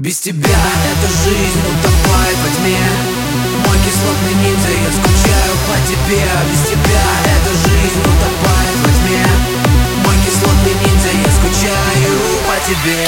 Без тебя эта жизнь утопает во тьме. Мой кислотный ниндзя, я скучаю по тебе. Без тебя эта жизнь утопает во тьме. Мой кислотный ниндзя, я скучаю по тебе.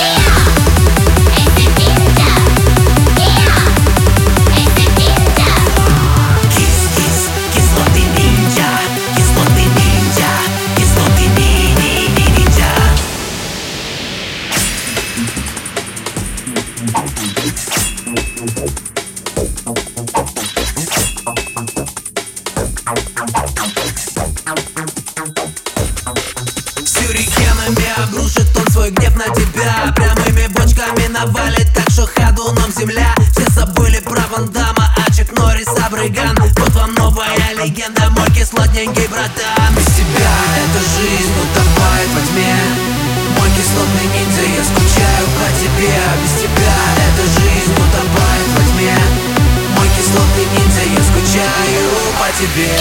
Сюрикенами обрушит он свой гнев на тебя. Прямыми бочками навалит так, что ходуном земля. Все забыли про Ван Дамма, а Чак Норрис обрыган. Вот вам новая легенда, мой кислотненький братан. Без тебя эта жизнь утопает во тьме. Мой кислотный ниндзя, я скучаю по тебе. Без тебя эта жизнь утопает во тьме. Мой кислотный ниндзя, я скучаю по тебе.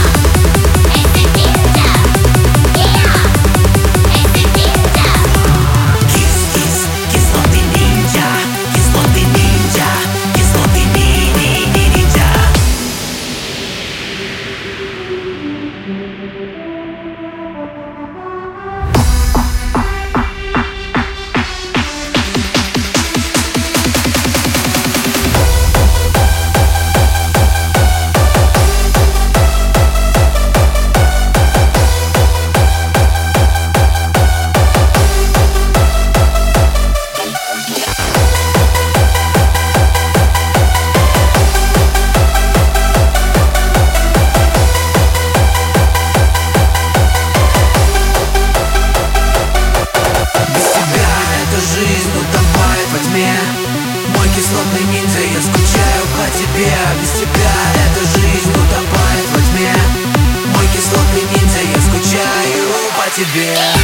Мой кислотный ниндзя, я скучаю по тебе. Без тебя эта жизнь утопает во тьме. Мой кислотный ниндзя, я скучаю по тебе.